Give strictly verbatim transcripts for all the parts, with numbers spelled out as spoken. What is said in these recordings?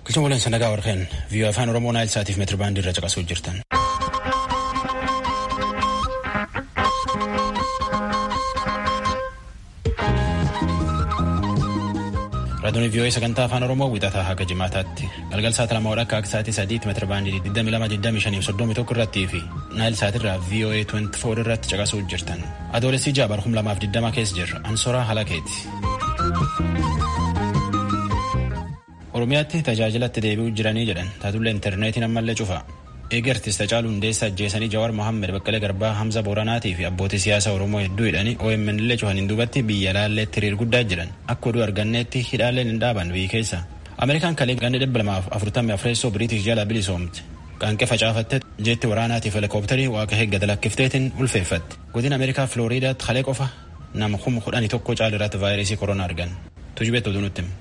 Kiltuun waliin sanagaa warqeen viiyoo afaan Oromoo Naayil Saatiif meetira baandii irra caqasuu jirtan. Raadiyoon viiyoo sagantaa afaan Oromoo wixataa haga jimaataatti galgal saata lama wadha akka akka sa'aatii sadiitti meetira baandii digdamii lama digdamii shanii fi soddomii tokko irrattii fi Naayil Saatirraa viiyoo digdamii afur irratti caqasuu jirtan. Adoolessi jaabar kum lamaaf digdama keessa jirra. Ansoraa Halakeeti. Oromiyaatti tajaajilatti deebi'uu jiranii jedhan taatullee intarneetiin ammallee cufa. Eegi artist Hacaaluu Hundeessaa ajjeesanii Jawaar Mohaammed, Baqqalee Garbaa, Hamza Booranaatii fi abbootii siyaasaa Oromoo hedduu hidhanii O M N illee cufaniin duubatti biyya laalleetti hiriir guddaa jiran. Akka oduu arganneetti hidhaalleen hin dhaaban biyyi keessa. Ameerikaan kalee ganni dhibba lamaaf afurtamii afreessoo Biriitish jala bilisoomte. Qaanqee facaafatte jeetti waraanaatiif helikoophitarii waaqa heeggata lakkifteetiin ulfeeffatte. Godina Ameerikaa Filooriidaatti kalee qofa nama kuma kudhanii tokko caalirratti vaayirasii koronaa argan. Tujubeetti oduu nutti.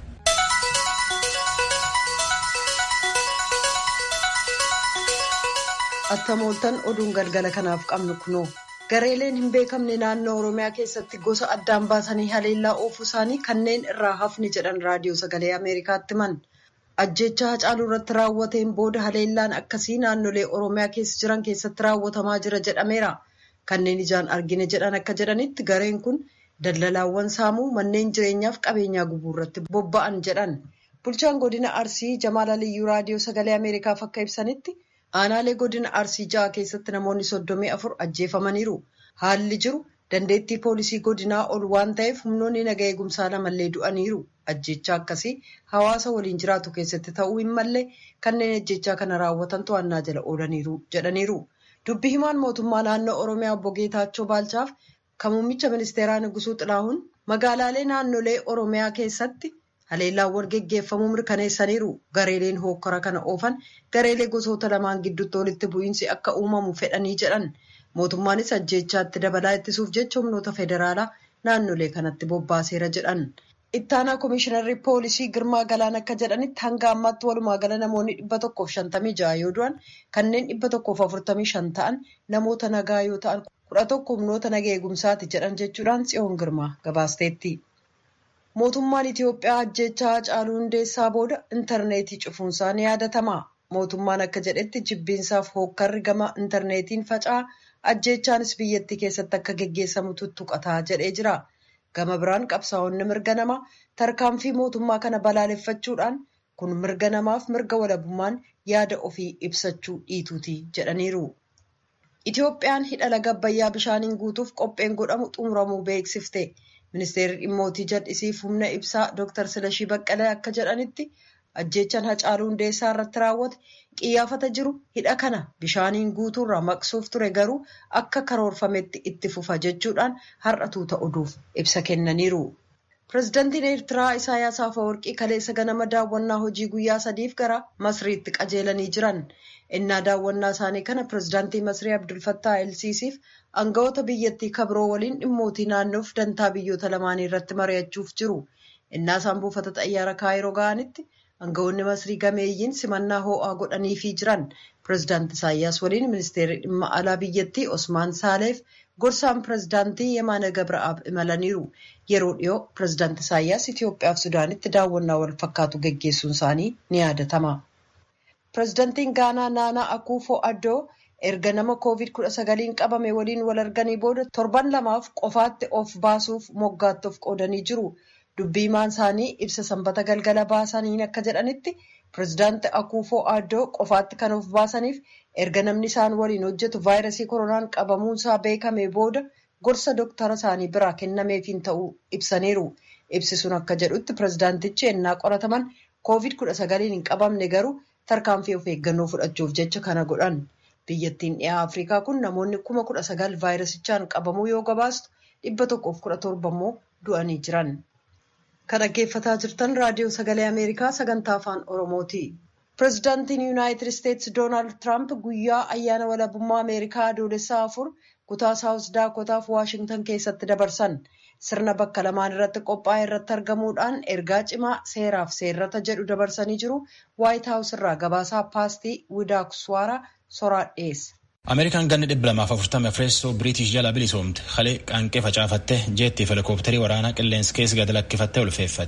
Attamooltan oduun galgala kanaaf qabnu kunoo gareeleen hin beekamne naannoo Oromiyaa keessatti gosa addaan baasanii haleellaa oofuu isaanii kanneen irraa hafni jedhan raadiyoo sagalee Ameerikaatti himan. Ajjeechaa Hacaaluu irratti raawwateen booda haleellaan akkasii naannolee Oromiyaa keessa jiran keessatti raawwatamaa jira jedhameera. Kanneen ijaan argine jedhan akka jedhanitti gareen kun daldalaawwan saamuu manneen jireenyaaf qabeenyaa gubuu irratti bobba'an jedhan. Bulchaan godina Arsii Jamaal Aliyyuu raadiyoo sagalee Ameerikaaf akka ibsanitti aanaalee godina Arsii ja'a keessatti namoonni soddomii afur ajjeefamaniiru. Haalli jiru dandeettii poolisii godinaa ol waan ta'eef humnoonni nagaa eegumsaa lamallee du'aniiru. Ajjechaa akkasii hawaasa waliin jiraatu keessatti ta'uu hin malle kanneen ajjechaa kana raawwatan to'annaa jala oolaniiru jedhaniiru. Dubbi himaan mootummaa naannoo Oromiyaa obbo Geetaachoo Baalchaaf kan muummicha ministeeraa Nugusuu Xilaahuun magaalaalee naannolee Oromiyaa keessatti haleellaawwan geggeeffamuu mirkaneessaniiru. Gareeleen hookkara kana oofan gareelee gosoota lamaan gidduutti walitti bu'iinsi akka uumamu fedhanii jedhan. Mootummaanis ajjeechaatti dabalaa ittisuuf jecha humnoota federaalaa naannolee kanatti bobbaaseera jedhan. Ittaanaa Komishinarri Poolisii Girmaa Galaan akka jedhanitti hanga ammaatti walumaa gala namoonni dhibba tokkoof shantamii ja'a yoo du'an kanneen dhibba tokkoof afurtamii shan ta'an namoota nagaa yoo ta'an kudha tokko humnoota nagaa eegumsaati jedhan jechuudhaan Tsiyoon Girmaa gabaasteetti. Mootummaan Itiyoophiyaa ajjeechaa Hacaaluu Hundeessaa booda intarneetii cufuunsaa ni yaadatama. Mootummaan akka jedhetti jibbiinsaaf hookkarri gama intarneetiin faca'aa ajjeechaanis biyyattii keessatti akka geggeessamu tuttuqataa jedhee jira. Gama biraan qabsaa'onni mirga namaa tarkaanfii mootummaa kana balaaleffachuudhaan kun mirga namaaf mirga walabummaan yaada ofii ibsachuu dhiituuti jedhaniiru. Itiyoophiyaan hidha laga Abbayyaa bishaaniin guutuuf qopheen godhamu xumuramuu beeksifte. Ministeerri dhimmootii jal'isiif humna ibsaa Dooktar Silashii Baqqalee akka jedhanitti ajjeechaan Hacaaluu Hundeessaa irratti raawwate qiyyaafata jiru hidha kana bishaaniin guutuurraa maqsuuf ture garuu akka karoorfametti itti fufa jechuudhaan har'a tuuta oduuf ibsa kennaniiru. Pireezidaantiin Eertiraa Isaayyaas Afeworqii kaleessa ganama daawwannaa hojii guyyaa sadiif gara Masriitti qajeelanii jiran. Innaa daawwannaa isaanii kana pireezidaantii Masrii Abdul Fattah El-Siisiif aangawoota biyyattii kabiroo waliin dhimmootii naannoof dantaa biyyoota lamaanii irratti mari'achuuf jiru. Innaa isaan buufata xayyaara Kaayiroo ga'anitti aangawoonni Masrii gameeyyiin simannaa ho'aa godhaniifii jiran. Pireezidaantii Isaayyaas waliin ministeerri dhimma alaa biyyattii Osmaan Saaleef gorsaan pireezidaantii Yemaana Gabra'aab imalaniiru. Yeroo dhiyoo pireezidaantii Isaayyaas Itiyoophiyaaf Sudaanitti daawwannaa wal fakkaatu geggeessuun isaanii ni yaadatama. Pireezidaantiin Gaanaa Naanaa Akuufo-Addoo erga nama koovid kudha sagaliin qabame waliin wal arganii booda torban lamaaf qofaatti of baasuuf moggaatti of qoodanii jiru. Dubbii himaan isaanii ibsa sanbata galgala baasaniin akka jedhanitti pireezidaantii Akuufo-Addoo qofaatti kan of baasaniif erga namni isaan waliin hojjetu vaayirasii koronaan qabamuunsaa beekame booda gorsa dooktara isaanii biraa kennameefiin ta'uu ibsaniiru. Ibsi sun akka jedhutti pireezidaantichi ennaa qorataman koovid kudha sagaliin hin qabamne garuu tarkaanfii of eeggannoo fudhachuuf jecha kana godhan. Biyyattiin dhiyaa Afrikaa kun namoonni kuma kudha sagal vaayirasichaan qabamuu yoo gabaastu dhibba tokkoof kudha torba immoo du'anii jiran. Kan dhaggeeffataa jirtan raadiyoo sagalee Ameerikaa sagantaa afaan Oromooti. Pireezidaantiin Yuunaayitid Isteetsi Doonaald Tiraamp guyyaa ayyaana walabummaa Ameerikaa adoolessaa afur kutaa Saawus Daakotaaf Waashingtan keessatti dabarsan. Sirna bakka lamaan irratti qophaa'e irratti argamuudhaan ergaa cimaa seeraaf seerrata jedhu dabarsanii jiru. Waayit Haawus irraa gabaasaa paastii Widaakswaaraa soraa dhiyeessa. Ameerikaan ganni dhibba lamaaf afurtamii afreessoo Biriitish jala bilisoomte kalee qaanqee facaafattee jeettiif helikoophitarii waraanaa qilleensa keessa gad lakkifattee ulfeeffatte.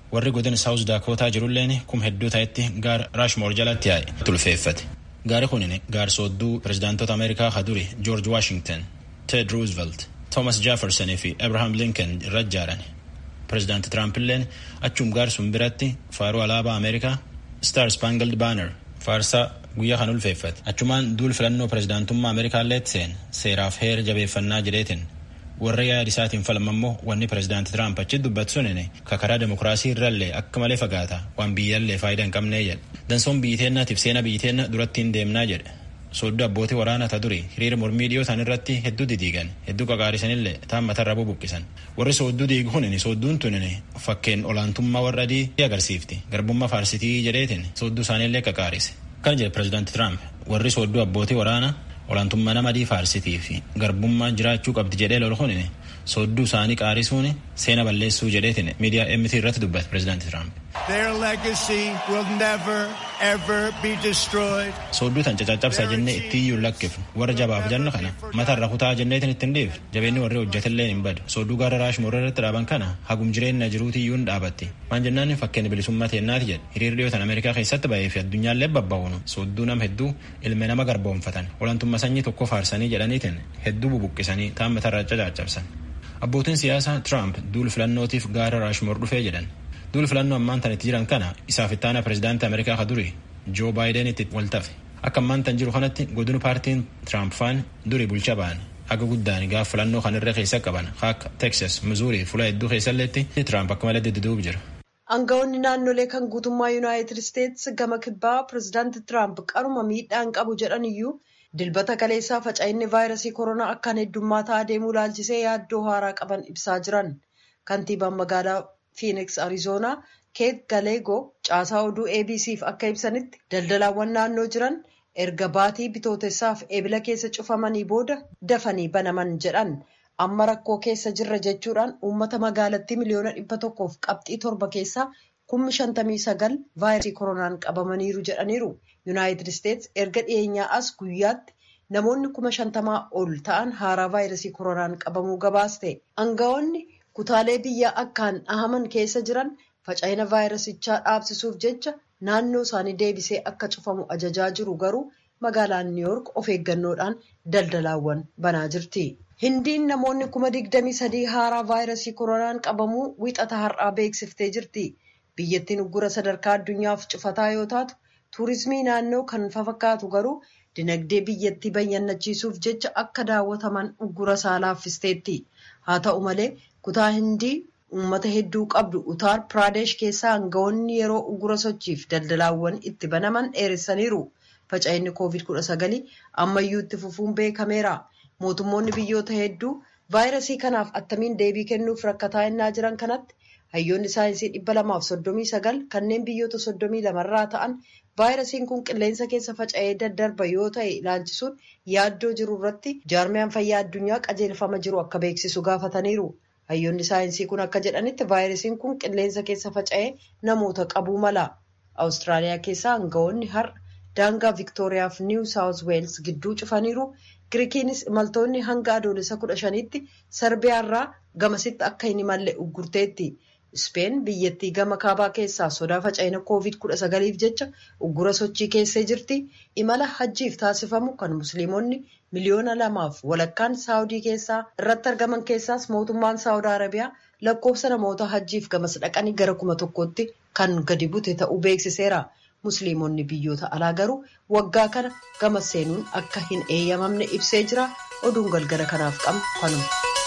warri godina South Dakota jirulleen kum hedduu ta'etti gaar Rushmore jalatti yaa'e tulfeeffate. Gaari kunin gaar soodduu pirezidaantota Ameerikaa kaduri George Washington, Ted Roosevelt, Thomas Jefferson fi Abraham Lincoln irra ijaaran. Pirezidaanti Trump illeen achum gaar sun biratti faaruu alaabaa Ameerikaa Star Spangled Banner faarsaa guyyaa kan ulfeeffate. Achumaan duul filannoo pirezidaantummaa Ameerikaa leetseen seeraaf heera jabeeffannaa jedheetiin warra yaada isaatiin falmammoo wanni pirezidaanti Trump achi dubbatu sunin ka karaa demokiraasii irrallee akka malee fagaata waan biyyallee faayidaa hin qabnee jedhe. Dansoon biyyiteennaatiif seena biyyiteenna duratti hin deemnaa jedhe. Soodduu abbootii waraanaa ta duri hiriira mormii dhiyoo tan irratti hedduu didiigan hedduu qaqaarisanillee taan matarra bubuqqisan. Warri soodduu diigu kunin soodduun tunin fakkeen olaantummaa warra adii agarsiifti garbummaa faarsitii jedheetiin soodduu isaaniillee qaqaarise. Kan jedhe pirezidaanti Trump warri soodduu abbootii waraanaa olaantummaa nama adii faarsitii fi garbummaa jiraachuu qabdi jedhee lolu kunin soodduu isaanii qaarisuun seena balleessuu jedheetiin miidiyaa M T irratti dubbate pirezidaanti Trump. Their legacy will never ever be destroyed. Soodduu tan cacaccabsaa jennee itti iyyuu lakkifnu warra jabaaf janna kana matarra kutaa jenneetiin ittiin dhiif jabeenni warri hojjetallee hin badu. Soodduu gaara Rushmore irratti dhaaban kana hagum jireenya jiruutii iyyuu hin dhaabatti. Maan jennaan fakkeenya bilisummaa teennaati jedhe. Hiriirri dhiyoo tan Ameerikaa keessatti ba'ee fi addunyaallee babba'uun soodduu nam hedduu ilma nama garboomfatan olaantummaa sanyii tokko faarsanii jedhaniitiin hedduu bubuqqisanii taan matarra cacaccabsan. Abbootiin siyaasaa Trump duul filannootiif gaara Rushmore dhufee jedhan. Duul filannoo ammaan tan itti jiran kana isaaf ittaana pirezidaantii Ameerikaa ka duri Joe Bidenitti waltafe. Akka ammaan tan jiru kanatti godina paartiin Trump faan duri bulcha ba'an aga guddaan gaaf filannoo kan irra keessa qaban akka Texas, Missouri fuula hedduu keessalleetti Trump akka malee deddeebi'uuf jira. Aangawoonni naannolee kan guutummaa Yuunaayitid Isteets gama kibbaa pirezidaanti Trump qaruma miidhaan qabu jedhan iyyuu dilbata kaleessaa faca'inni vaayirasii koronaa akkaan heddummataa adeemuu laalchisee yaaddoo haaraa qaban ibsaa jiran. Kantiibaan magaalaa Phoenix, Arizona, Kate Gallego caasaa oduu A B C'f akka ibsanitti daldalaawwan naannoo jiran erga baatii bitootessaaf eebila keessa cufamanii booda dafanii banaman jedhan. Amma rakkoo keessa jirra jechuudhaan uummata magaalattii miliyoona dhibba tokkoof qabxii torba keessaa kummi shantamii sagal vaayirasii koronaan qabamaniiru jedhaniiru. Yuunaayitid Isteets erga dhiyeenyaa as guyyaatti namoonni kuma shantamaa ol ta'an haaraa vaayirasii koronaan qabamuu gabaaste. Aangawoonni kutaalee biyyaa akkaan dhahaman keessa jiran faca'ina vaayirasichaa dhaabsisuuf jecha naannoo isaanii deebisee akka cufamu ajajaa jiru garuu magaalaan New York of eeggannoodhaan daldalaawwan banaa jirti. Hindiin namoonni kuma digdamii sadii haaraa vaayirasii koronaan qabamuu wixata har'aa beeksiftee jirti. Biyyattiin uggura sadarkaa addunyaaf cufataa yoo taatu tuurizimii naannoo kan fakkaatu garuu dinagdee biyyattii bayyanachiisuuf jecha akka daawwataman uggura isaa laaffisteetti. Haa ta'u malee kutaa Hindii uummata hedduu qabdu Uttar Pradesh keessaa aangawoonni yeroo uggura sochiif daldalaawwan itti banaman dheeressaniiru. Faca'inni koovid kudha sagal ammayyuu itti fufuun beekameera. Mootummoonni biyyoota hedduu vaayirasii kanaaf attamiin deebii kennuuf rakkataa innaa jiran kanatti hayyoonni saayinsii dhibba lamaaf soddomii sagal kanneen biyyoota soddomii lamarraa ta'an vaayirasiin kun qilleensa keessa faca'ee daddarba yoo ta'e ilaalchisuun yaaddoo jiru irratti jaarmiyaan fayyaa addunyaa qajeelfama jiru akka beeksisu gaafataniiru. Hayyoonni saayinsii kun akka jedhanitti vaayirasiin kun qilleensa keessa faca'ee namoota qabuu mala. Awustiraaliyaa keessaa aangawoonni har'a daangaa Viktooriyaa fi Niiw Saawuz Weels gidduu cufaniiru. Giriikiinis imaltoonni hanga adoolessa kudha shaniitti Sarbiyaarraa gamasitti akka hin imalle uggurteetti. Ispeen biyyattii gama kaabaa keessaa sodaa faca'ina koovid kudha sagaliif jecha uggura sochii keessee jirti. Imala hajjiif taasifamu kan musliimonni miliyoona lamaaf walakkaan saawudii keessaa irratti argaman keessaas mootummaan Saawud Arabiyaa lakkoofsa namoota hajjiif gamas dhaqanii gara kuma tokkotti kan gadi bute ta'uu beeksiseera. Musliimonni biyyoota alaa garuu waggaa kana gamas seenuun akka hin eeyyamamne ibsee jira. Oduun galgala kanaaf qabnu kanuma.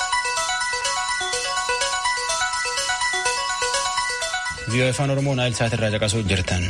Vii'oo afaan Oromoo naayil saat irraa caqasuu jirtan.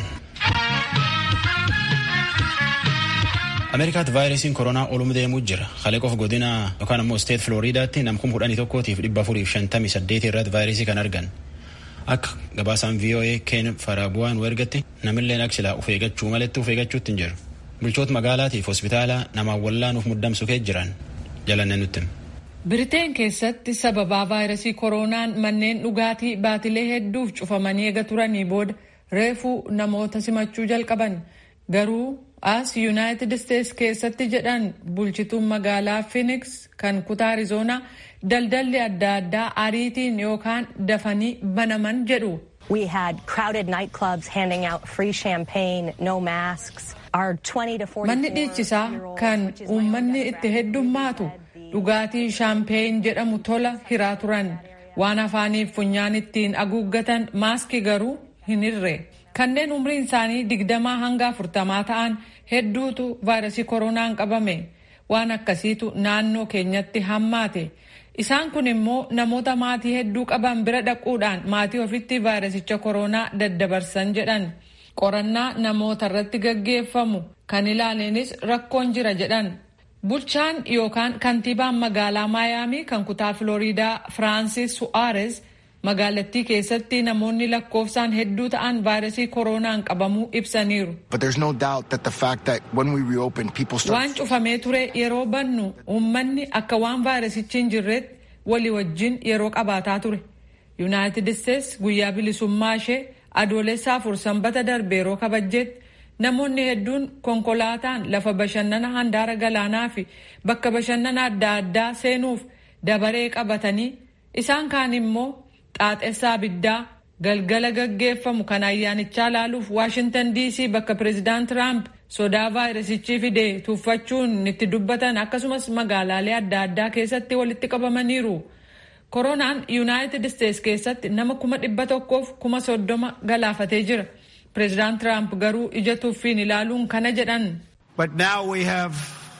Ameerikaatti vaayirasiin koronaa olum deemuu jira. Khaleqoof godina yookaan ammoo isteet Filooriidaatti nam kuma kudhanii tokkootiif dhibba afuriif shantamii saddeet irratti vaayirasii kan argan. Akka gabaasaan V O A Ken Farabu'aan wargatti namilleen aksilaa of eeggachuu malatti of eeggachuutti hin jiru. Bulchoota magaalaatiif hospitaalaa namaan wallaanuuf muddamsu kee jiran jalanne nutti. Biriteen keessatti sababaa vaayirasii koronaan manneen dhugaatii baatilee hedduuf cufamanii eega turanii booda reefuu namoota simachuu jalqaban. Garuu as Yuunaayitid Isteets keessatti jedhan bulchituun magaalaa Phoenix kan kutaa Arizoonaa daldalli adda addaa ariitiin yookaan dafanii banaman jedhu. We had crowded nightclubs handing out free champagne, no masks. Our twenty to forty-four Manni dhiichisaa kan uummanni itti heddummaatu dhugaatii shaampeen jedhamu tola hiraa turan. Waan afaaniif funyaan ittiin haguuggatan maaskii garuu hin hirre. Kanneen umriin isaanii digdamaa hanga afurtamaa ta'an hedduutu vaayirasii koronaan qabame. Waan akkasiitu naannoo keenyatti hammaate. Isaan kun immoo namoota maatii hedduu qaban bira dhaquudhaan maatii ofitti vaayirasicha koronaa daddabarsan jedhan. Qorannaa namoota irratti gaggeeffamu kan ilaaleenis rakkoon jira jedhan. Bulchaan yookaan kantiibaan magaalaa Maayaamii kan kutaa Filooriidaa Firaansis Su'aares magaalattii keessatti namoonni lakkoofsaan hedduu ta'an vaayirasii koronaan qabamuu ibsaniiru. Waan cufamee ture yeroo bannu uummanni akka waan vaayirasichi hin jirretti walii wajjin yeroo qabaataa ture. Yuunaayitid Isteets guyyaa bilisummaa ishee adoolessaa afur sanbata darbe yeroo kabajjetti namoonni hedduun konkolaataan lafa bashannana handaara galaanaa fi bakka bashannana adda addaa seenuuf dabaree qabatanii isaan kaan immoo xaaxessaa abiddaa galgala gaggeeffamu kan ayyaanichaa laaluuf Waashintan diisii bakka pireezidaant Tiraamp sodaa vaayirasichi fide tuffachuun itti dubbatan akkasumas magaalaalee adda addaa keessatti walitti qabamaniiru. Koronaan Yuunaayitid Isteets keessatti nama kuma dhibba tokkoof kuma soddoma galaafatee jira. President Trump garuu ija tuffiin ilaaluun kana jedhan. But now we have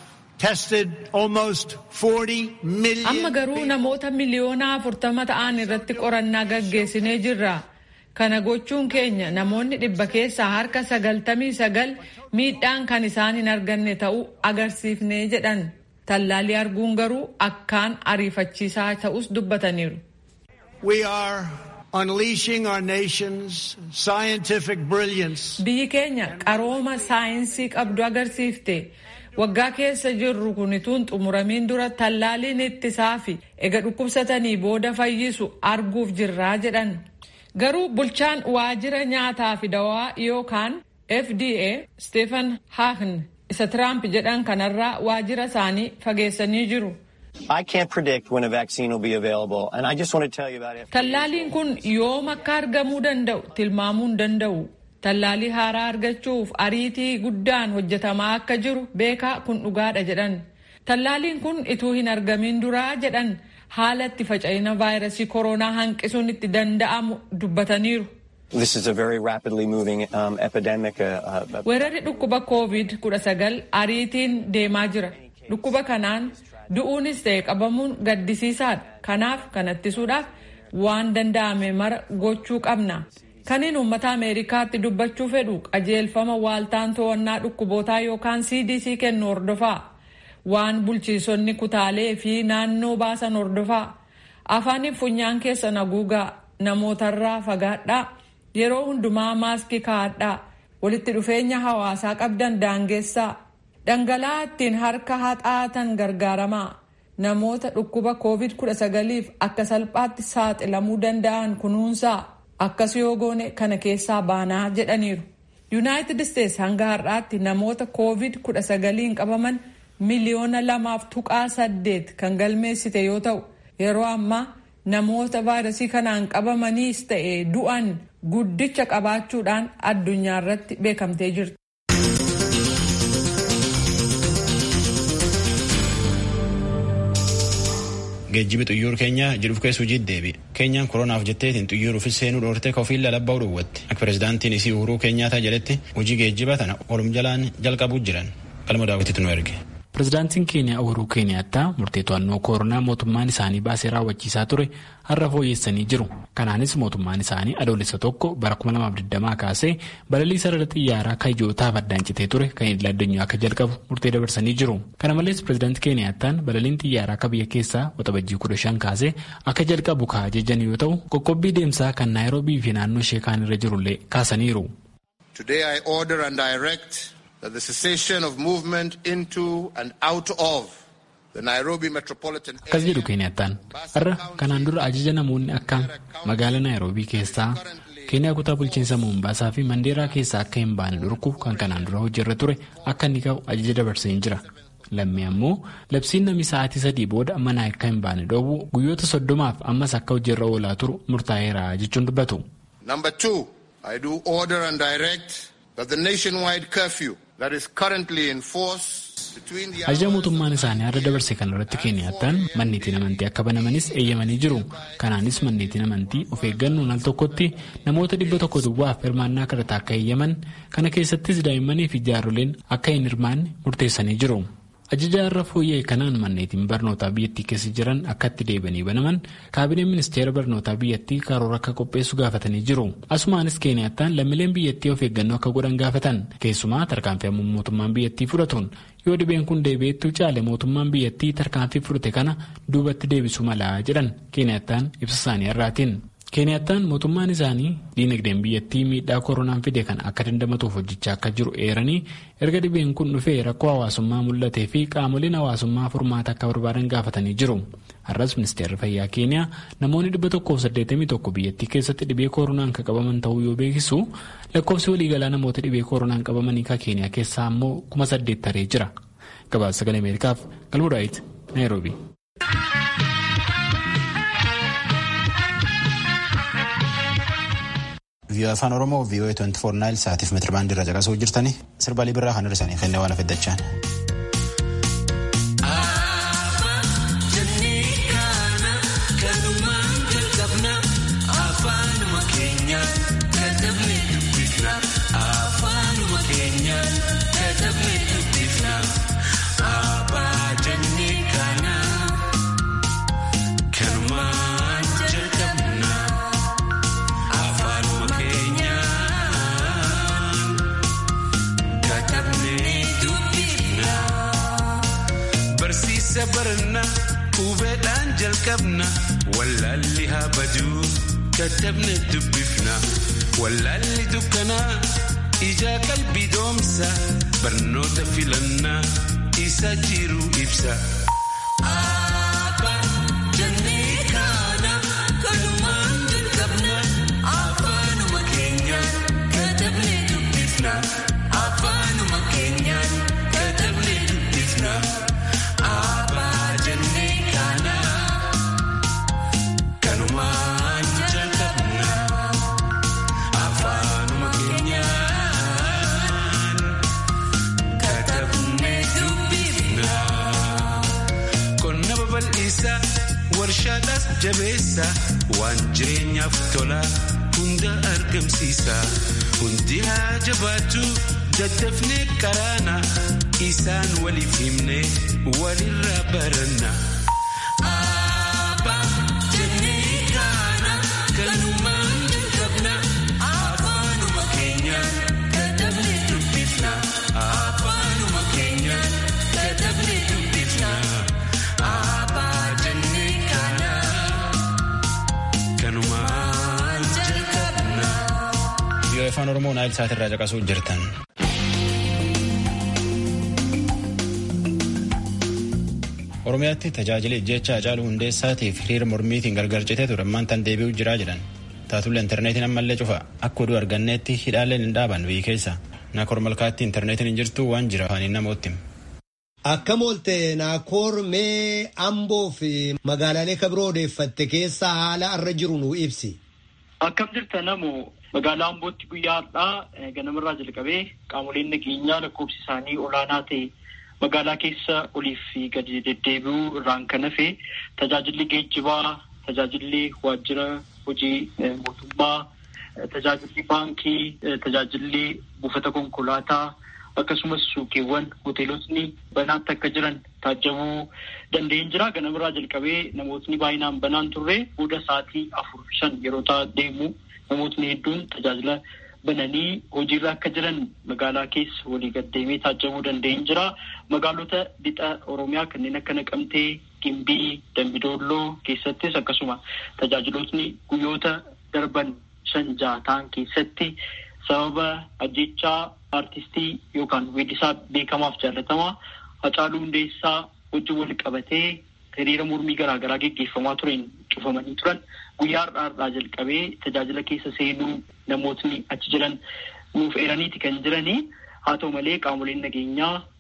tested almost forty million. Amma garuu namoota miliyoona afurtama ta'an irratti qorannaa gaggeessinee jirra. Kana gochuun keenya namoonni dhibba keessaa harka sagaltamii sagal miidhaan kan isaan hin arganne ta'uu agarsiifnee jedhan. Tallaalii arguun garuu akkaan ariifachiisaa ta'us dubbataniiru. We are unleashing our nation's scientific brilliance. Biyyi keenya qarooma saayinsii qabdu agarsiifte. Waggaa keessa jirru kunituun xumuramiin dura tallaaliin ittisaa fi ega dhukkubsatanii booda fayyisu arguuf jirraa jedhan. Garuu bulchaan waajjira nyaataa fi dawaa yookaan F D A Stephen Hahn isa Trump jedhan kanarraa waajjira isaanii fageessanii jiru. I can't predict when a vaccine will be available, and I just want to tell you about it. Tallaaliin kun yoom akka argamuu danda'u tilmaamuu hin danda'u. Tallaalii haaraa argachuuf ariitii guddaan hojjetamaa akka jiru beekaa kun dhugaadha jedhan. Tallaaliin kun ituu hin argamin duraa jedhan haala itti faca'ina vaayirasii koronaa hanqisuun itti danda'amu dubbataniiru. This is a very rapidly moving um, epidemic. Uh, uh, Weerarri dhukkuba COVID kudha sagal ariitiin deemaa jira. Dhukkuba kanaan du'uunis ta'e qabamuun gaddisiisaadha. Kanaaf kan ittisuudhaaf waan danda'ame mara gochuu qabna. Kaniin uummata Ameerikaatti dubbachuu fedhu qajeelfama waaltaan to'annaa dhukkubootaa yookaan C D C kennu hordofaa. Waan bulchiisonni kutaalee fi naannoo baasan hordofaa. Afaaniif funyaan keessan haguugaa, namootarraa fagaadhaa, yeroo hundumaa maaskii kaa'adhaa, walitti dhufeenya hawaasaa qabdan daangessaa. Dhangala'aa ittiin harka haxaatan gargaaramaa. Namoota dhukkuba COVID kudha sagaliif akka salphaatti saaxilamuu danda'an kunuunsaa. Akkas yoo goone kana keessaa baanaa jedhaniiru. Yuunaayitid Isteets hanga har'aatti namoota COVID kudha sagaliin qabaman miliyoona lamaaf tuqaa saddeet kan galmeessite yoo ta'u, yeroo ammaa namoota vaayirasii kanaan qabamaniis ta'e du'an guddicha qabaachuudhaan addunyaa irratti beekamtee jirti. Geejjibi xiyyaara keenya jiruuf keessu jiddeebi. Keenyaan koronaaf jetteetiin xiyyaruufis seenuu dhoortee kofiilla labbaa dhowwatti. Akka pirezidaantiin isii Uhuruu Keenyaataa jedhetti hojii geejjiba tana olum jalaan jalqabuu jiran. Qalma daawwitiitu nu erge. Pirezidaantiin Keeniyaa Uhuruu Keenyaattaa murtee to'annoo koronaa mootummaan isaanii baasee raawwachiisaa ture har'a fooyyessanii jiru. Kanaanis mootummaan isaanii adoolessa tokko bara kuma lamaaf digdamaa kaasee balalii sarara xiyyaaraa kayyootaaf addaan citee ture kan idil addunyaa akka jalqabu murtee dabarsanii jiru. Kana malees pirezidaantii Keeniyaattaan balaliin xiyyaaraa akka biyya keessaa waxabajjii kudha shan kaasee akka jalqabu kaa jejjan yoo ta'u qoqqobbii deemsaa kan Naayiroobii fi naannoo ishee kaan irra jirullee kaasaniiru. Today I order and direct that the cessation of movement into and out of the Nairobi metropolitan area. Akkas jedhu Keenyaattaan har'a kanaan dura ajaja namoonni akka magaalaa Naayiroobii keessaa Keeniyaa kutaa bulchiinsa Moombaasaa fi Mandeeraa keessaa akka hin baane dhorku kan kanaan dura hojiirra ture akka inni ka'u ajaja dabarsee jira. Lammii ammoo labsiin namni sa'aatii sadii booda manaa akka hin baane dhoowwu guyyoota soddomaaf ammas akka hojiirra oolaa turu murtaa'eera jechuun dubbatu. Number two, I do order and direct that the nationwide curfew that is currently in force Ajaja mootummaan isaanii har'a dabarse kan irratti Keeniyattaan manneetiin amantii akka banamanis eeyyamanii jiru. Kanaanis manneetiin amantii of eeggannoon al tokkotti namoota dhibba tokko duwwaaf hirmaannaa kadhataa akka eeyyaman, kana keessattis daa'immanii fi jaarsoleen akka hin hirmaanne murteessanii jiru. Ajaja har'a fooyya'e kanaan manneetiin barnootaa biyyattii keessa jiran akka itti deebi'anii banaman kaabineen ministeera barnootaa biyyattii karoora akka qopheessu gaafatanii jiru. Asumaanis Keeniyattaan lammiileen biyyattii of eeggannoo akka godhan gaafatan, keessumaa tarkaanfii mootummaan biyyattii fudhatuun yoo dhibeen kun deebi'eetti caale mootummaan biyyattii tarkaanfii fudhate kana duubatti deebisuu malaa jedhan Keeniyattaan ibsa isaanii irraatiin. Keeniyattaan mootummaan isaanii diinagdeen biyyattii miidhaa koronaan fide kan akka dandamatuuf hojjechaa akka jiru eeranii erga dhibeen kun dhufee rakkoo hawaasummaa mul'atee fi qaamoleen hawaasummaa furmaata akka barbaadan gaafatanii jiru. Har'as ministeerri fayyaa Keeniyaa namoonni dhibba tokkoof saddeettamii tokko biyyattii keessatti dhibee koronaan kan qabaman ta'uu yoo beeksisu, lakkoofsi waliigalaa namoota dhibee koronaan qabamanii ka Keeniyaa keessaa ammoo kuma saddeet taree jira. Gabaasa Sagalee Ameerikaaf Galmudaayitti Naayiroobii. Viiyoo Afaan Oromoo viiyoo twenty four Naayil Saatiif meetirabaandii irra caqasuu jirtanii sirbalii birraa kan hir'isanii kennee waan afaddachaan. Sabarna ubeedhaan jalqabna wallaalli haa baduu katabne dubbifna wallaalli dukkanaa ijaa qalbii doomsa barnoota filannaa isa jiru ibsa. Warshaadhaas jabeessa waan jireenyaaf tola hunda argamsiisa. Hundi haa jabaatu daddafnee karaana isaan waliif himne walirraa baranna. Afaan Oromoo Naayil Saat irraa caqasuu jirtan. Oromiyaatti tajaajila ijjecha Hacaaluu Hundeessaatiif hiriira mormiitiin gargar citee ture ammaan tan deebi'uu jiraa jedhan. Taatullee intarneetiin ammallee cufa akka oduu arganneetti hidhaaleen hin dhaaban biyyi keessa. Naakoor Malkaatti intarneetiin hin jirtu waan jira afaaniin namootti. Akkam oolte Naakoor mee Amboo fi magaalaalee kabiroo odeeffatte keessa haala arra jiru nu ibsi. Akkam jirta namoo magaalaa Ambootti guyyaa har'aa ganamarraa jalqabee qaamoleen nageenyaa lakkoofsi isaanii olaanaa ta'e magaalaa keessa oliif fi gadi deddeebi'uu irraan kan hafe tajaajilli geejjibaa, tajaajilli waajjira hojii mootummaa, tajaajilli baankii, tajaajilli buufata konkolaataa akkasumas suuqiiwwan hoteelotni banaatti akka jiran taajjabuu danda'een jira. Ganamarraa jalqabee namootni baay'inaan banaan turre booda sa'aatii afur shan yeroo ta'a deemu namootni hedduun tajaajila bananii hojiirra akka jiran magaalaa keessa walii gaddeemee taajjabuu danda'een jira. Magaalota lixa Oromiyaa kanneen akka Naqamtee, Gimbii, Dambidolloo keessattis akkasuma tajaajilotni guyyoota darban shan ja'a ta'an keessatti sababa ajjechaa artistii yookaan weellisaa beekamaaf jaallatamaa Hacaaluu Hundeessaa wajjin wal qabatee hiriira mormii garaa garaa geggeeffamaa tureen cufamanii turan guyyaa har'aa jalqabee tajaajila keessa seenuu namootni achi jiran nuuf eeraniiti kan jiranii. Haa ta'u malee qaamoleen nageenyaa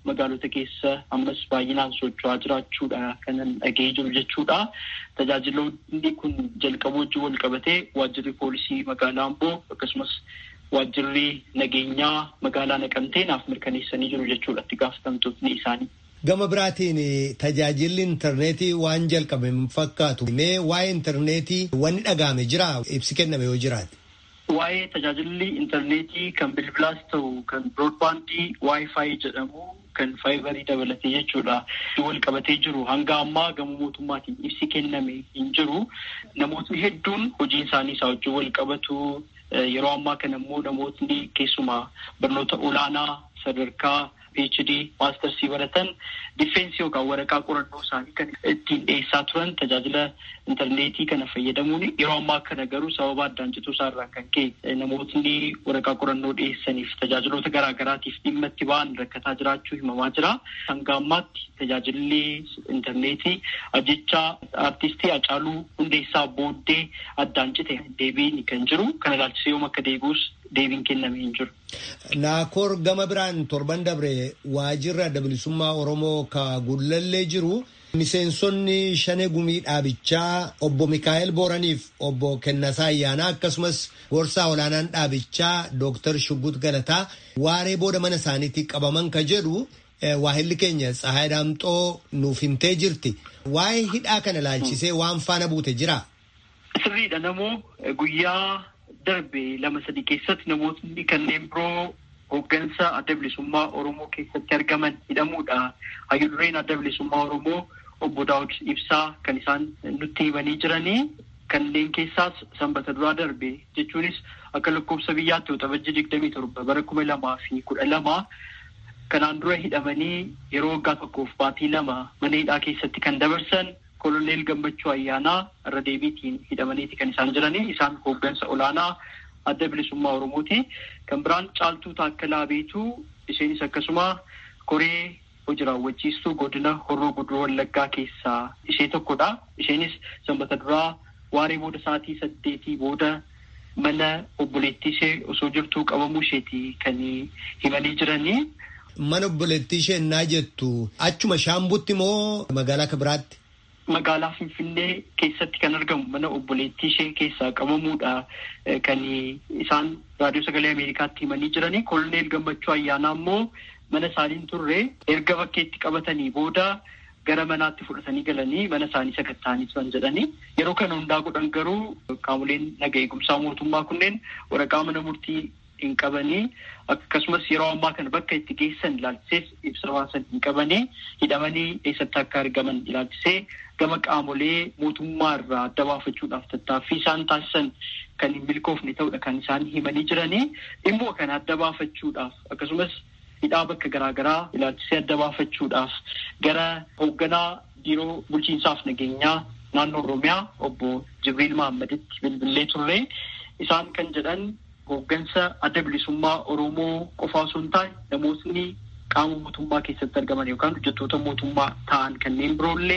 magaalota keessa ammas baay'inaan socho'aa jiraachuudha kanan dhaga'ee jiru jechuudha. Tajaajiloonni kun jalqaba wajjin wal qabatee waajjirri poolisii magaalaa Amboo akkasumas waajjirri nageenyaa magaalaa Naqamtee naaf mirkaneessanii jiru jechuudha itti gaafatamtootni isaanii. Gama biraatiin tajaajilli intarneetii waan jalqabe fakkaatu. Mee waa'ee intarneetii wanni dhaga'ame jira ibsi kenname yoo jiraate? Waa'ee tajaajilli intarneetii kan bilbilaas ta'u kan biroodbaandii waayifaayi jedhamu kan faayibarii dabalatee jechuudha. Wal qabatee jiru hanga ammaa gama mootummaatiin ibsi kenname hin jiru. Namootni hedduun hojiin isaanii isaa wajjin wal qabatu. Yeroo ammaa kana immoo namootni keessumaa barnoota olaanaa sadarkaa P H D maastersii baratan difeensi yookaan waraqaa qorannoo isaanii kan ittiin dhiyeessaa turan tajaajila intarneetii kana fayyadamuun yeroo ammaa kana garuu sababa addaan cituu isaarraa kan ka'e namootni waraqaa qorannoo dhiyeessaniif tajaajiloota garaa garaatiif dhimma itti ba'an rakkataa jiraachuu himamaa jira. Hanga ammaatti tajaajilli intarneetii ajjechaa aartistii Hacaaluu Hundeessaa booddee addaan cite deebiin kan jiru kana ilaalchisee yoom akka deebi'us deebiin kennamee hin jiru. Naakoor gama biraan torban dabre waajjirra adda bilisummaa Oromoo ka Gullallee jiru miseensonni shanee gumii dhaabichaa obbo Mikaa'el Booraniif obbo Kennasaa Ayyaanaa akkasumas gorsaa olaanaan dhaabichaa Dooktar Shuggut Galataa waaree booda mana isaaniitti qabaman ka jedhu waahilli keenya Tsahaay Daamxoo nuuf himtee jirti. Waa'ee hidhaa kana ilaalchisee waan faana buute jira? Sirriidha namoo guyyaa darbe lama sadii keessatti namootni kanneen biroo hooggansa adda bilisummaa Oromoo keessatti argaman hidhamuudha. Hayyudureen adda bilisummaa Oromoo obbo Daawud Ibsaa kan isaan nutti himanii jiranii kanneen keessaas sanbata duraa darbe jechuunis akka lakkoofsa biyyaatti waxabajjii digdamii torba bara kuma lamaa fi kudha lama kanaan dura hidhamanii yeroo waggaa tokkoof baatii lama mana hidhaa keessatti kan dabarsan koloneel Gammachuu Ayyaanaa irra deebiitiin hidhamaniiti kan isaan jiranii. Isaan hooggansa olaanaa adda bilisummaa Oromooti. Kan biraan Caaltuu Taakkalaa Beetuu isheenis akkasuma koree hojii raawwachiistuu godina Horroo Guduruu Wallaggaa keessaa ishee tokkodha. Isheenis sanbata duraa waaree booda sa'aatii saddeetii booda mana obboleettii ishee osoo jirtuu qabamuu isheeti kan himanii jiranii. Mana obboleettii ishee naa jettu achuma Shaambutti moo magaalaa ka biraatti? Magaalaa Finfinnee keessatti kan argamu mana obboleettii ishee keessaa qabamuudha kan isaan raadiyoo sagalee Ameerikaatti himanii jiranii. Koloneel Gammachuu Ayyaanaa immoo mana isaaniin turre erga bakkeetti qabatanii booda gara manaatti fudhatanii galanii mana isaanii sakatta'anii turan jedhanii. Yeroo kana hundaa godhan garuu qaamoleen naga eegumsaa mootummaa kunneen waraqaa mana murtii hin qabanii akkasumas yeroo ammaa kana bakka itti geessan ilaalchisees ibsa baasan hin qabanii hidhamanii eessatti akka argaman ilaalchisee gama qaamolee mootummaa irraa adda baafachuudhaaf tattaaffii isaan taasisan kan hin milkoofne ta'udha kan isaan himanii jiranii. Dhimmoo kana adda baafachuudhaaf akkasumas hidhaa bakka garaagaraa ilaalchisee adda baafachuudhaaf gara hoogganaa biiroo bulchiinsaaf nageenyaa naannoo Oromiyaa obbo Jibriil Mahaammaditti bilbilee turre. Isaan kan jedhan hooggansa adda bilisummaa Oromoo qofaa osoo hin taane namootni qaama mootummaa keessatti argaman yookaan hojjettoota mootummaa ta'an kanneen biroollee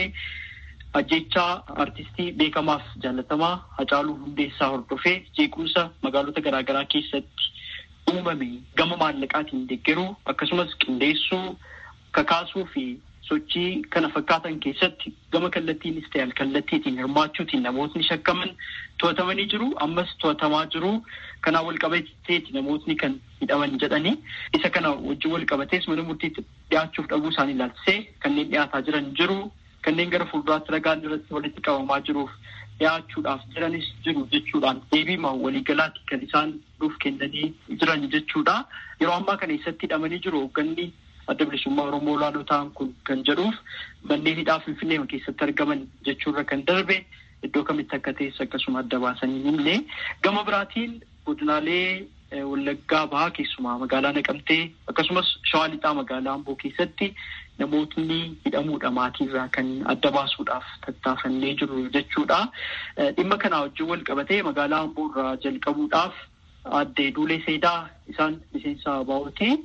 ajjechaa artistii beekamaaf jaallatamaa Hacaaluu Hundeessaa hordofee jeequmsa magaalota garaagaraa keessatti uumame gama maallaqaatiin deeggaruu akkasumas qindeessuu kakaasuu fi sochii kana fakkaatan keessatti gama kallattiinis ta'e alkallattiitiin hirmaachuutiin namootni shakkaman to'atamanii jiru. Ammas to'atamaa jiru. Kanaan wal qabateeti namootni kan hidhaman jedhanii isa kana wajjin wal qabatees mana murtiitti dhiyaachuuf dhabuu isaanii ilaalchisee kanneen dhiyaataa jiran jiru. Kanneen gara fuulduraatti ragaan irratti walitti qabamaa jiruuf dhiyaachuudhaaf jiranis jiru jechuudhaan deebiima waliigalaatti kan isaan nuuf kennanii jiran jechuudha. Yeroo ammaa kana eessatti hidhamanii jiru hoogganni adda bilisummaa Oromoo olaanoo ta'an kun kan jedhuuf manneen hidhaa Finfinnee keessatti argaman jechuurra kan darbe iddoo kamitti akka ta'es akkasuma adda baasanii himne. Gama biraatiin godinaalee Wallaggaa bahaa keessumaa magaalaa Naqamtee akkasumas Shawaa Lixaa magaalaa Amboo keessatti namootni hidhamuudha maatiirraa kan adda baasuudhaaf tattaafannee jiru jechuudha. Dhimma kanaa wajjin wal qabatee magaalaa Amboo irraa jalqabuudhaaf aadde Duulee Seedaa isaan miseensa baa'ooti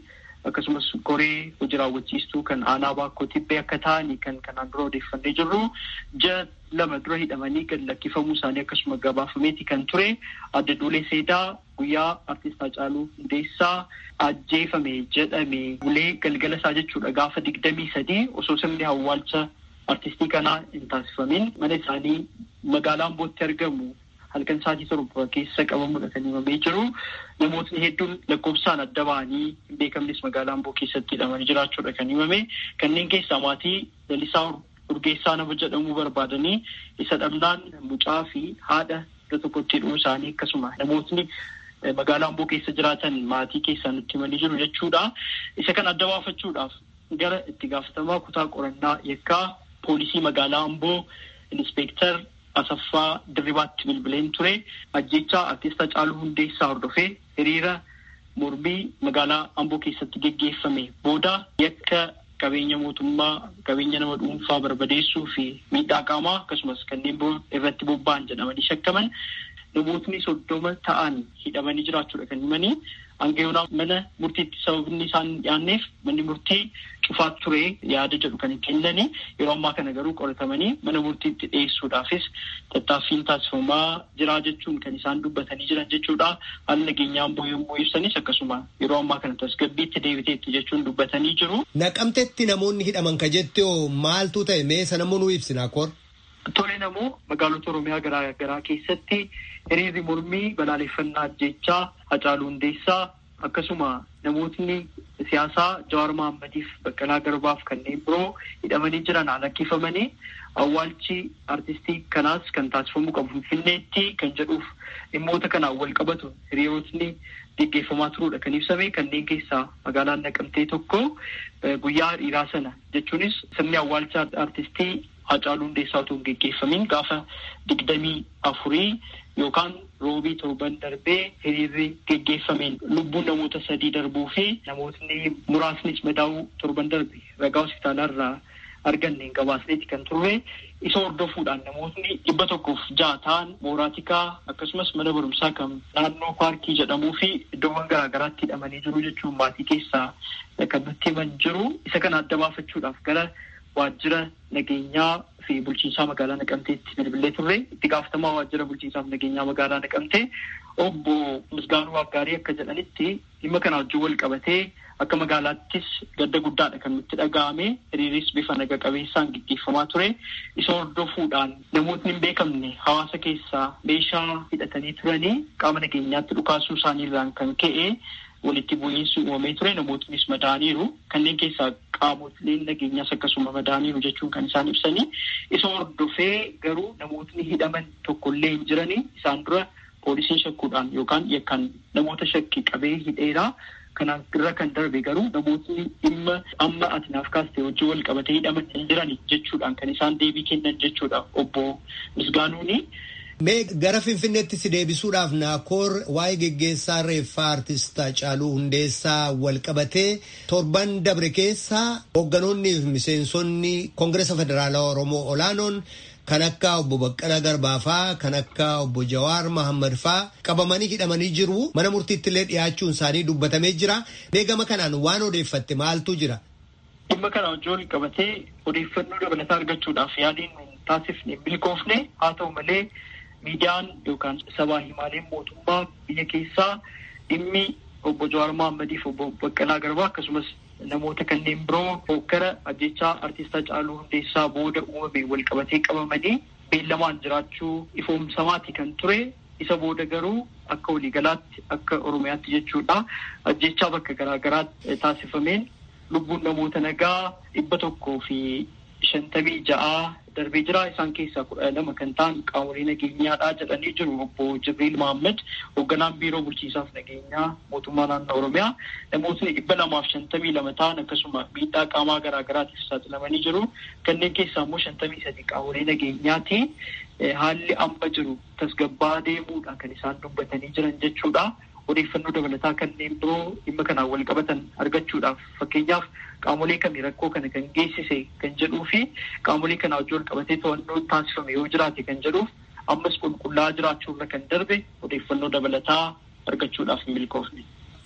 akkasumas koree hojii raawwachiistuu kan aanaa Baakkoo Tibbee akka ta'anii kan kanaan dura odeeffannee jirru ji'a lama dura hidhamanii gad lakkifamuu isaanii akkasuma gabaafameeti kan ture. Adda Duulee Seedaa guyyaa artiist Haacaaluu Hundeessaa ajjeefame jedhame bulee galgala isaa jechuudha gaafa digdamii sadii osoo sirni awwaalcha artistii kanaa hin taasifamin mana isaanii magaalaa Ambootti argamu halkan sa'aatii torba keessa qabamudha kan himamee jiru. Namootni hedduun lakkoofsaan adda ba'anii hin beekamnes magaalaa Amboo keessatti hidhamanii jiraachuudha kan himame. Kanneen keessaa maatii Lalisaa Urgeessaa nama jedhamu barbaadanii isa dhabnaan mucaa fi haadha iddoo tokkotti hidhuu isaanii akkasuma namootni magaalaa Amboo keessa jiraatan maatii keessaa nutti himanii jiru jechuudha. Isa kan adda baafachuudhaaf gara itti gaafatamaa kutaa qorannaa yakkaa poolisii magaalaa Amboo Inspektar Asaffaa Dirribaatti bilbileen ture. Ajjechaa artiist Haacaaluu Hundeessaa hordofee hiriira mormii magaalaa Amboo keessatti geggeeffame booda yakka qabeenya mootummaa, qabeenya nama dhuunfaa barbadeessuu fi miidhaa qaamaa akkasumas kanneen biroo irratti bobba'an jedhamanii shakkaman namootni soddoma ta'an hidhamanii jiraachuudha kan himanii. Hangayoonaa mana murtiitti sababni isaan dhiyaanneef manni murtii cufaa ture yaada jedhu kan kennani. Yeroo ammaa kana garuu qoratamanii mana murtiitti dhiyeessuudhaafis tattaaffiin taasifamaa jira jechuun kan isaan dubbatanii jiran jechuudha. Haalli nageenyaa Amboo yommuu ibsanis akkasuma yeroo ammaa kana tasgabbiitti deebiteetti jechuun dubbatanii jiru. Naqamteetti namoonni hidhaman ka jette oo maaltu ta'e mee sana nuu ibsina koor? Tole namoo magaalota Oromiyaa garaa garaa keessatti hiriirri mormii balaaleffannaa ajjechaa Haacaaluu Hundeessaa akkasuma namootni siyaasaa Jawaar Mahaammadiif Baqqalaa Garbaaf kanneen biroo hidhamanii jiran alakkifamanii awwaalchi artistii kanaas kan taasifamuu qabu Finfinneetti kan jedhuuf dhimmoota kanaan wal qabatu hiriirotni geggeeffamaa turuudha kan ibsame. Kanneen keessaa magaalaan Naqamtee tokko guyyaa hiriiraa sana jechuunis sirni awwaalcha artistii Haacaaluu Hundeessaa otoo hin geggeeffamin gaafa digdamii afurii yookaan roobii torban darbee hiriirri geggeeffameen lubbuun namoota sadii darbuu fi namootni muraasnis madaa'uu torban darbe ragaa hospitaalaa irraa arganneen gabaasneeti kan turre. Isa hordofuudhaan namootni dhibba tokkoof ja'a ta'an mooraatikaa akkasumas mana barumsaa kan naannoo paarkii jedhamuu fi iddoowwan garaa garaatti hidhamanii jiru jechuun maatii keessaa kan nutti himan jiru. Isa kana adda baafachuudhaaf gara waajjira nageenyaa fi bulchiinsaa magaalaa Naqamteetti bilbilee turre. Itti gaafatamaa waajjira bulchiinsaa fi nageenyaa magaalaa Naqamtee obbo Misgaanuu Waggaarii akka jedhanitti dhimma kana wajjin wal qabatee akka magaalaattis gadda guddaadha kan nutti dhaga'ame. Hiriiris bifa naga qabeessaan gaggeeffamaa ture. Isa hordofuudhaan namootni hin beekamne hawaasa keessaa meeshaa hidhatanii turanii qaama nageenyaatti dhukaasuu isaaniirraan kan ka'e walitti bu'iinsi uumamee ture. Namootnis madaaniiru. Kanneen keessaa qaamoleen nageenyaas akkasuma madaaniiru jechuun kan isaan ibsanii. Isa hordofee garuu namootni hidhaman tokkollee hin jiranii. Isaan dura poolisiin shakkuudhaan yookaan yakkan namoota shakkii qabee hidheera. Kanaan irra kan darbe garuu namootni dhimma amma ati naaf kaastee hojii wal qabatee hidhaman hin jirani jechuudhaan kan isaan deebii kennan jechuudha obbo Misgaanuuni. Mee gara Finfinneetti si deebisuudhaaf naakoor waa'ee geggeessaa reeffaa artist Haacaaluu Hundeessaa wal qabatee torban dabre keessaa hoogganoonni fi miseensonni Koongireesa Federaalaa Oromoo olaanoon kan akka obbo Baqqalaa Garbaafaa kan akka obbo Jawaar Mahaammad faa qabamanii hidhamanii jiru. Mana murtiitti illee dhiyaachuun isaanii dubbatamee jira. Mee gama kanaan waan odeeffatte maaltu jira? Dhimma kana wajjin qabatee odeeffannoo dabalataa argachuudhaaf yaaliin taasifne milkoofne. Haa ta'u malee miidiyaan yookaan sabaa himaaleen mootummaa biyya keessaa dhimmi obbo Jawaar Mahaammadiif obbo Baqqalaa Garbaa akkasumas namoota kanneen biroo hokkara ajjechaa artiist Haacaaluu Hundeessaa booda uumame wal qabatee qabamanii beellamaan jiraachuu ifoomsamaati kan ture. Isa booda garuu akka waliigalaatti akka Oromiyaatti jechuudha ajjechaa bakka garaa garaatti taasifameen lubbuun namoota nagaa dhibba tokkoo fi shantamii ja'a darbee jira. Isaan keessaa kudha lama kan ta'an qaamolee nageenyaadhaa jedhanii jiru. Obbo Jibriil Mahammad hoogganaan biiroo bulchiinsaaf nageenyaa mootummaa naannoo Oromiyaa namootni dhibba lamaaf shantamii lama ta'an akkasuma miidhaa qaamaa garaa garaatiif saaxilamanii jiru. Kanneen keessaa immoo shantamii sadi qaamolee nageenyaati. Haalli amma jiru tasgabbaa deemuudha kan isaan dubbatanii jiran jechuudha. Odeeffannoo dabalataa kanneen biroo dhimma kanaan wal qabatan argachuudhaaf fakkeenyaaf qaamolee kamii rakkoo kana kan geessise kan jedhuu fi qaamolee kana wajjin wal qabatee to'annoo taasifame yoo jiraate kan jedhuuf ammas qulqullaa'aa jiraachuurra kan darbe odeeffannoo dabalataa argachuudhaaf milkoofne.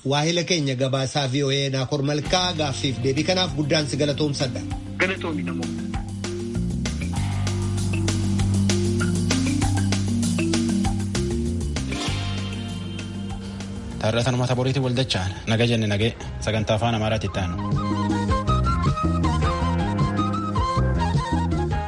waahila keenya gabaasaa V O A Naakoor Malkaa gaaffiif deebii kanaaf guddaan si galatoomsadha. Galatoomi namoo. Taarratan uummata boriitii waldachaan naga jenne nagee sagantaa afaan Amaaraatti itti aanu.